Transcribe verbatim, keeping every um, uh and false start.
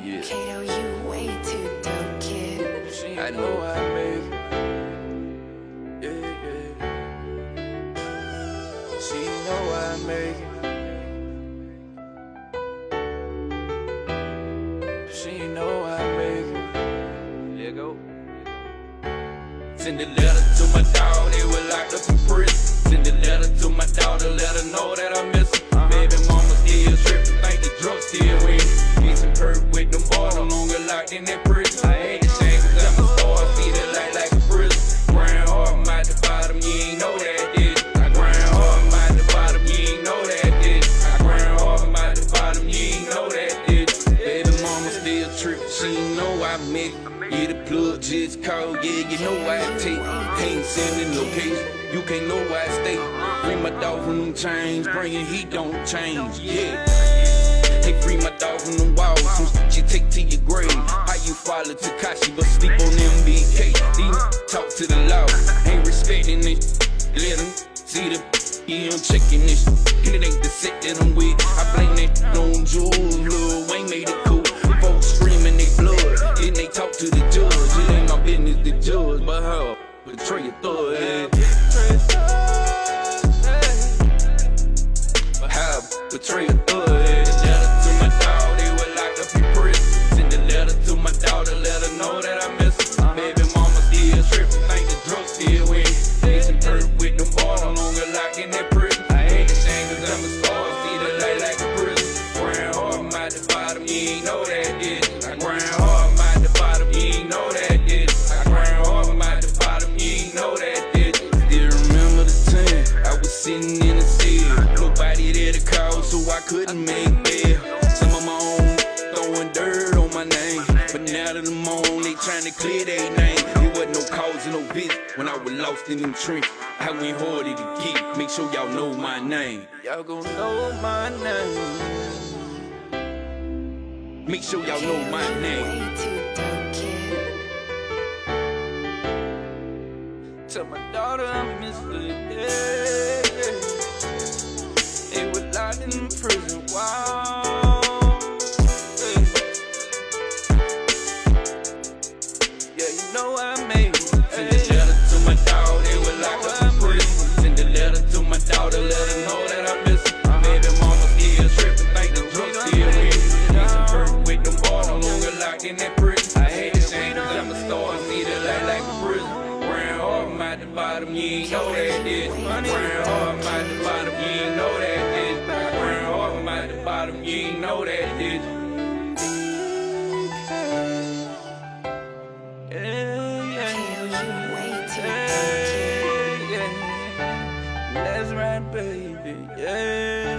Yeah. Kato, you way too dope, kid. She I know I make it. Yeah, yeah. She know I make it. She know I make it. Let go. Send a letter to my dog, they were locked up in prison. Send a letter to my daughter, let her know that I miss her. Uh-huh. Baby mama still trippin', think the drugs still win. Get some perk with them boys, no longer locked in that prison. I hate the shame cause I'm a star, see the light like a prison. Grind hard, I'm at the bottom, you ain't know that, did you? I grind hard, I'm at the bottom, you ain't know that, did you? I grind hard, I'm at the bottom, you ain't know that, did you? Baby mama still trippin', she ain't know I make it. Yeah, the plug just called, yeah, you know I take. Ain't sending location, you can't know why I stay. Free my dog from them chains, bringing heat don't change, yeah. Hey, free my dog from them walls, some shit you take to your grave. How you follow Takashi but sleep on M B K? These talk to the law, ain't respecting this. Let them see the yeah, I'm checking this. And it ain't the set that I'm with. I blame that on Jules, Lil Wayne made it cool. Folks screaming they blood, and they talk to the judge. It ain't my business the judge, but how betray a thug. How betray a thug. Letter to my dog, they were locked up in prison. Send a letter to my daughter, let her know that I miss her. Baby mama still trippin', think the drugs still win. They some perk with them boys, no longer locked in that prison. I hate the shame cause I'm a star, see the light like a prison. Grind hard, I'm at the bottom, you ain't know that, did you? I grind hard, I'm at the bottom, you ain't know that, did you? I grind hard, I'm at the bottom, you ain't know that, did you? Still remember the time I was sitting in a cell, nobody there to call, so I couldn't make bail. Some of my own throwing dirt on my name, but now that I'm on, they trying to clear their name. There wasn't no cause and no visit when I was lost in them trenches. I went hard to get, make sure y'all know my name. Y'all gon' know my name. Make sure y'all know my name. Way too dope, kid. Tell my daughter I miss her, yeah, yeah. They were locked in prison, wow. Yeah, yeah, you know I made it. Send a letter to my dog, they were locked up in prison. Send a letter to my daughter, let her know that I miss her. Baby mama still trippin', think the drugs still win. Get some perk with them boys, no longer locked in that prison. I hate the shame cause I'm a star, see the light like a prison. Grind hard, I'm at the bottom, you ain't know that, did you? Grind hard, I'm at the bottom, you ain't know that, did you? Grind hard, I'm at the bottom, you ain't know that, did you? Yeah, yeah, Kato, you way too yeah, dope, kid. yeah. That's right, baby, yeah.